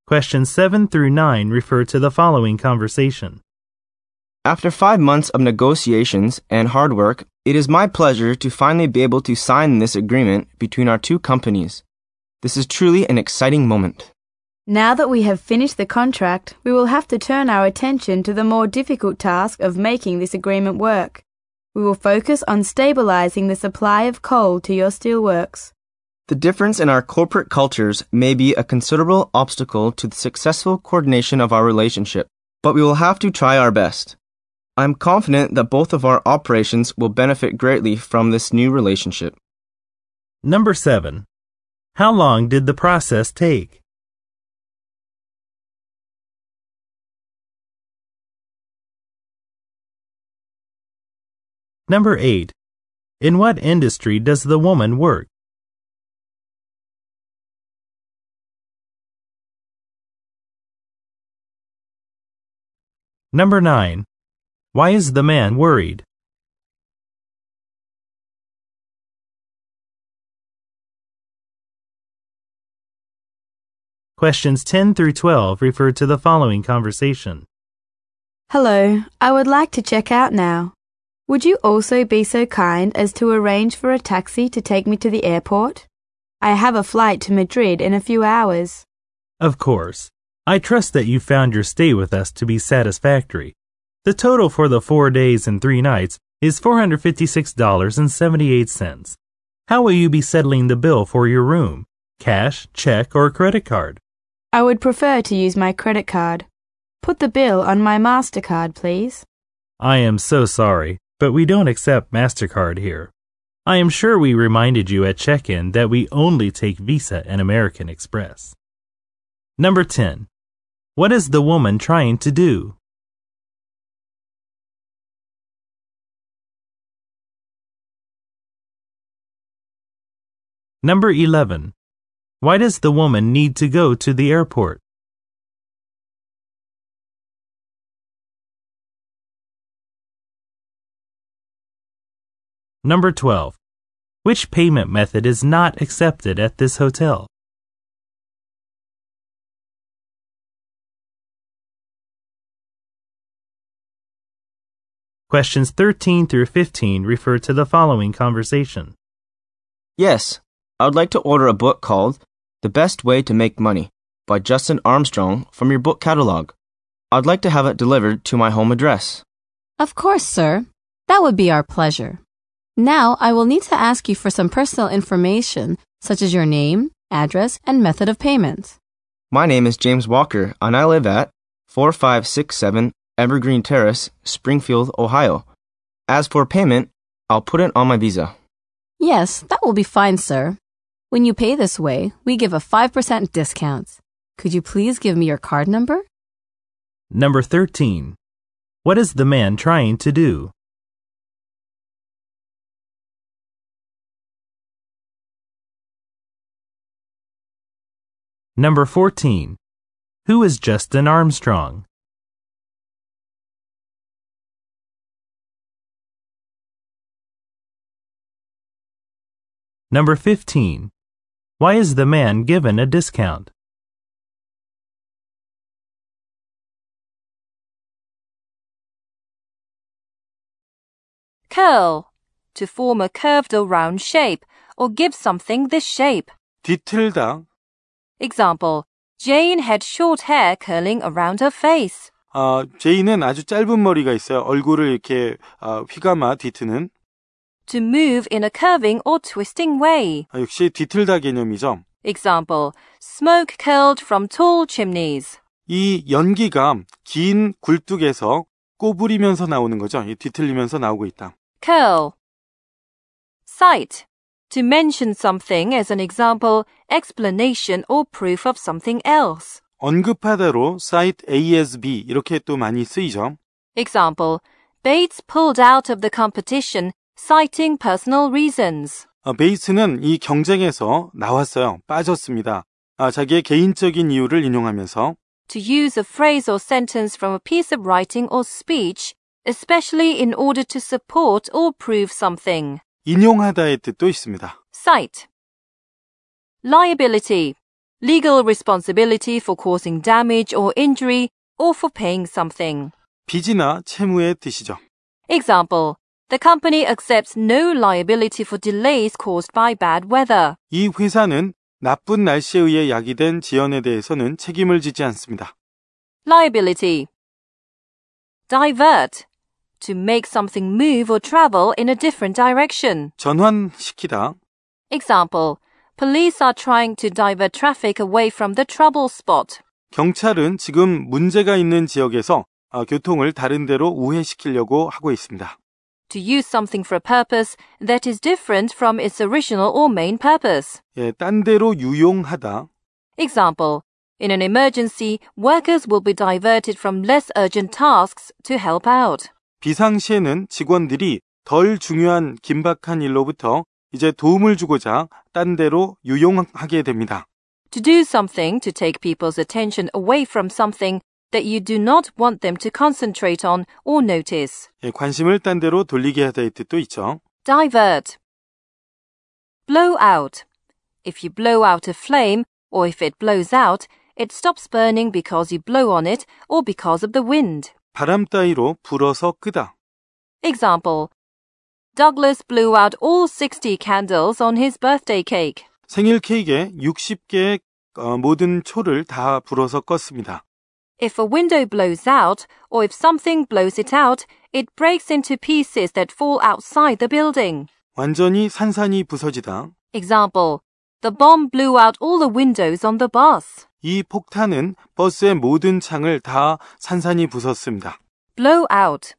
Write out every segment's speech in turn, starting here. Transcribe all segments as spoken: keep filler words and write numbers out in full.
Questions seven through nine refer to the following conversation. After five months of negotiations and hard work, it is my pleasure to finally be able to sign this agreement between our two companies. This is truly an exciting moment. Now that we have finished the contract, we will have to turn our attention to the more difficult task of making this agreement work. We will focus on stabilizing the supply of coal to your steelworks. The difference in our corporate cultures may be a considerable obstacle to the successful coordination of our relationship, but we will have to try our best. I am confident that both of our operations will benefit greatly from this new relationship. Number seven. How long did the process take? Number eight. In what industry does the woman work? Number nine. Why is the man worried? Questions ten through twelve refer to the following conversation. Hello, I would like to check out now. Would you also be so kind as to arrange for a taxi to take me to the airport? I have a flight to Madrid in a few hours. Of course. I trust that you found your stay with us to be satisfactory. The total for the four days and three nights is four hundred fifty-six dollars and seventy-eight cents. How will you be settling the bill for your room? Cash, check, or credit card? I would prefer to use my credit card. Put the bill on my MasterCard, please. I am so sorry, but we don't accept MasterCard here. I am sure we reminded you at check-in that we only take Visa and American Express. Number ten. What is the woman trying to do? Number eleven. Why does the woman need to go to the airport? Number twelve. Which payment method is not accepted at this hotel? Questions thirteen through fifteen refer to the following conversation. Yes, I would like to order a book called The Best Way to Make Money by Justin Armstrong from your book catalog. I'd like to have it delivered to my home address. Of course, sir. That would be our pleasure. Now, I will need to ask you for some personal information, such as your name, address, and method of payment. My name is James Walker, and I live at four five six seven Evergreen Terrace, Springfield, Ohio. As for payment, I'll put it on my Visa. Yes, that will be fine, sir. When you pay this way, we give a five percent discount. Could you please give me your card number? Number thirteen. What is the man trying to do? Number fourteen. Who is Justin Armstrong? Number fifteen. Why is the man given a discount? Curl. To form a curved or round shape, or give something this shape. 뒤틀다. Example. Jane had short hair curling around her face. 어, 제이는 아주 짧은 머리가 있어요. 얼굴을 이렇게 어, 휘감아 뒤트는. To move in a curving or twisting way. 아, 역시 뒤틀다 개념이죠. Example. Smoke curled from tall chimneys. 이 연기가 긴 굴뚝에서 꼬부리면서 나오는 거죠. 이 뒤틀리면서 나오고 있다. Curl. Cite. To mention something as an example, explanation or proof of something else. 언급하다로 cite A as B 이렇게 또 많이 쓰이죠. Example. Bates pulled out of the competition citing personal reasons. 어, 베이츠는 이 경쟁에서 나왔어요. 빠졌습니다. 아, 자기의 개인적인 이유를 인용하면서 To use a phrase or sentence from a piece of writing or speech, especially in order to support or prove something. 인용하다의 뜻도 있습니다. Cite. Liability. legal responsibility for causing damage or injury or for paying something. 빚이나 채무의 뜻이죠. Example, the company accepts no liability for delays caused by bad weather. 이 회사는 나쁜 날씨에 의해 야기된 지연에 대해서는 책임을 지지 않습니다. Liability. Divert. To make something move or travel in a different direction. 전환시키다. Example, police are trying to divert traffic away from the trouble spot. 경찰은 지금 문제가 있는 지역에서 교통을 다른 데로 우회시키려고 하고 있습니다. To use something for a purpose that is different from its original or main purpose. 예, 딴 데로 유용하다. Example, in an emergency, workers will be diverted from less urgent tasks to help out. 비상시에는 직원들이 덜 중요한 긴박한 일로부터 이제 도움을 주고자 딴 데로 유용하게 됩니다. To do something to take people's attention away from something that you do not want them to concentrate on or notice. 예, 관심을 딴 데로 돌리게 하다의 뜻도 있죠. Divert. Blow out. If you blow out a flame, or if it blows out, it stops burning because you blow on it or because of the wind. 바람 따위로 불어서 끄다. Example, Douglas blew out all sixty candles on his birthday cake. 생일 케이크에 육십 개의 어, 모든 초를 다 불어서 껐습니다. If a window blows out, or if something blows it out, it breaks into pieces that fall outside the building. 완전히 산산이 부서지다. Example, the bomb blew out all the windows on the bus. 이 폭탄은 버스의 모든 창을 다 산산이 부쉈습니다. Blow out.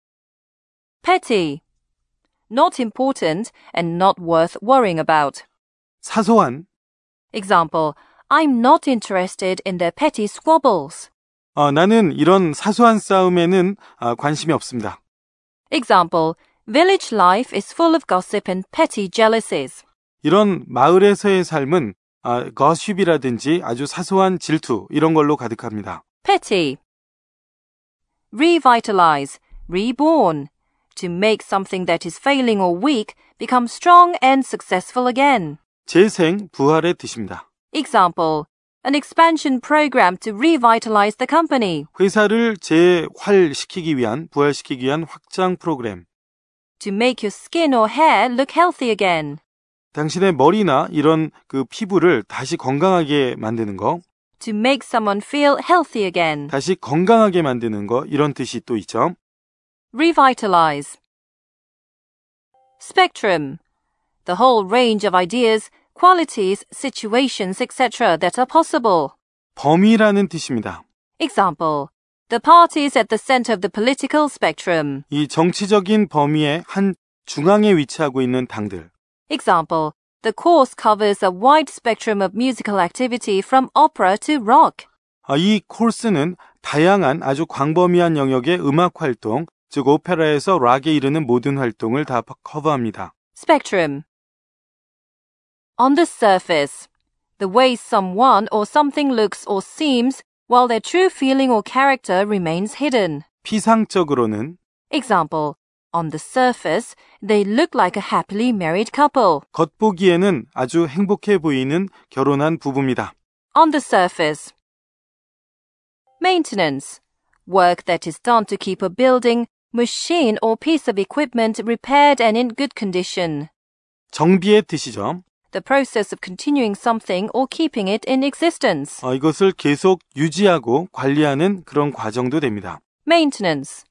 Petty. Not important and not worth worrying about. 사소한. Example, I'm not interested in their petty squabbles. 어, 나는 이런 사소한 싸움에는 아, 관심이 없습니다. Example, village life is full of gossip and petty jealousies. 이런 마을에서의 삶은 아, 거십이라든지 아주 사소한 질투 이런 걸로 가득합니다. Petty. Revitalize, reborn. To make something that is failing or weak become strong and successful again. 재생, 부활의 뜻입니다. Example, an expansion program to revitalize the company. 회사를 재활시키기 위한, 부활시키기 위한 확장 프로그램. To make your skin or hair look healthy again. 당신의 머리나 이런 그 피부를 다시 건강하게 만드는 거. To make someone feel healthy again. 다시 건강하게 만드는 거 이런 뜻이 또 있죠. Revitalize. Spectrum. The whole range of ideas, qualities, situations, et cetera that are possible. 범위라는 뜻입니다. Example, the parties at the center of the political spectrum. 이 정치적인 범위의 한 중앙에 위치하고 있는 당들. Example, the course covers a wide spectrum of musical activity from opera to rock. 아, 이 코र्스는 다양한 아주 광범위한 영역의 음악 활동, 즉 오페라에서 락에 이르는 모든 활동을 다 커버합니다. Spectrum. On the surface, the way someone or something looks or seems while their true feeling or character remains hidden. 피상적으로는 Example, on the surface, they look like a happily married couple. 겉보기에는 아주 행복해 보이는 결혼한 부부입니다. On the surface. Maintenance. Work that is done to keep a building, machine or piece of equipment repaired and in good condition. 정비의 뜻이죠. The process of continuing something or keeping it in existence. 어, 이것을 계속 유지하고 관리하는 그런 과정도 됩니다. Maintenance.